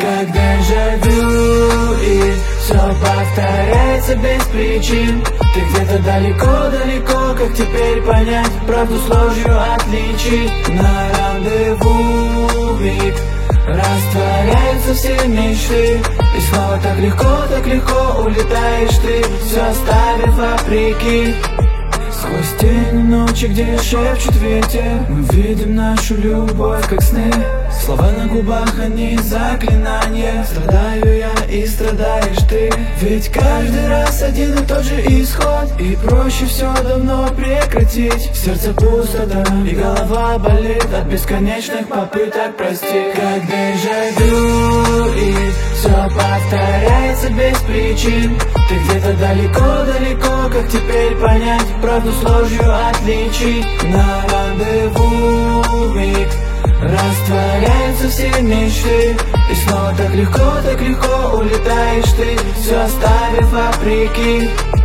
Как дежавю, и все повторяется без причин. Ты где-то далеко-далеко, как теперь понять правду с ложью отличить? На рандеву миг растворяются все мечты, и снова так легко улетаешь ты, все оставив вопреки. Сквозь тени ночи, где шепчет ветер, мы видим нашу любовь, как сны. Слова на губах, они заклинания. Страдаю я и страдаешь ты. Ведь каждый раз один и тот же исход, и проще все давно прекратить. В сердце пустота, и голова болит от бесконечных попыток простить. Как дежавю, и все повторяется без причин. Ты где-то далеко-далеко, как теперь понять правду с ложью отличить? На рандеву миг растворяются все мечты, и снова так легко улетаешь ты, все оставив вопреки.